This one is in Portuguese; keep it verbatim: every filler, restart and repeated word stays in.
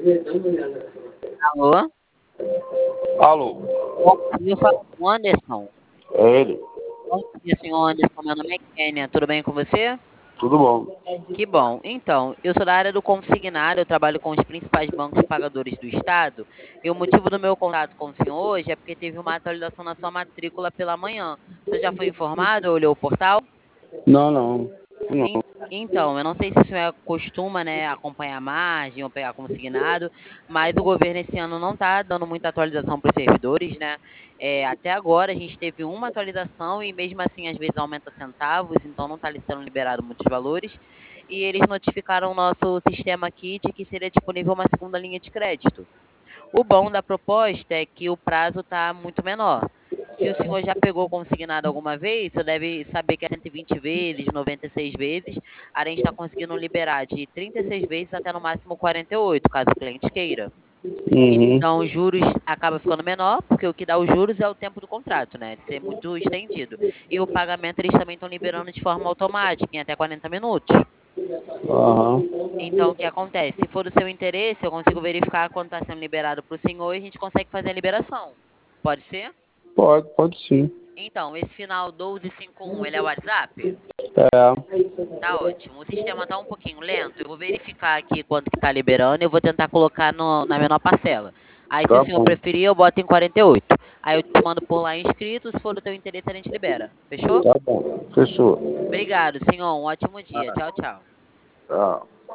Alô? Alô, Bom dia, fala com o Anderson. é ele? Bom dia, senhor Anderson. Meu nome é Kênia. Tudo bem com você? Tudo bom? Que bom. Então, eu sou da área do consignado, eu trabalho com os principais bancos pagadores do estado. E o motivo do meu contato com o senhor hoje é porque teve uma atualização na sua matrícula pela manhã. Você já foi informado? Olhou o portal? Não, não. En- Então, eu não sei se o senhor costuma, né, acompanhar a margem ou pegar consignado, mas o governo esse ano não está dando muita atualização para os servidores, né? É, até agora a gente teve uma atualização e mesmo assim às vezes aumenta centavos, então não está sendo liberado muitos valores. E eles notificaram o nosso sistema aqui de que seria disponível uma segunda linha de crédito. O bom da proposta é que o prazo está muito menor. Se o senhor já pegou consignado alguma vez, você deve saber que é cento e vinte vezes, noventa e seis vezes. A gente está conseguindo liberar de trinta e seis vezes até no máximo quarenta e oito, caso o cliente queira. Uhum. Então, os juros acaba ficando menor, porque o que dá os juros é o tempo do contrato, né? De ser muito estendido. E o pagamento eles também estão liberando de forma automática, em até quarenta minutos. Aham. Então, o que acontece? Se for do seu interesse, eu consigo verificar quando está sendo liberado para o senhor e a gente consegue fazer a liberação. Pode ser? Pode, pode sim. Então, esse final doze cinquenta e um, ele é o WhatsApp? É. Tá ótimo. O sistema tá um pouquinho lento. Eu vou verificar aqui quanto que tá liberando e eu vou tentar colocar no- na menor parcela. Aí, se o Tá senhor bom. preferir, eu boto em quarenta e oito. Aí eu te mando por lá inscrito. Se for do teu interesse, a gente libera. Fechou? Tá bom. Fechou. Obrigado, senhor. Um ótimo dia. Tchau, tchau. Tá.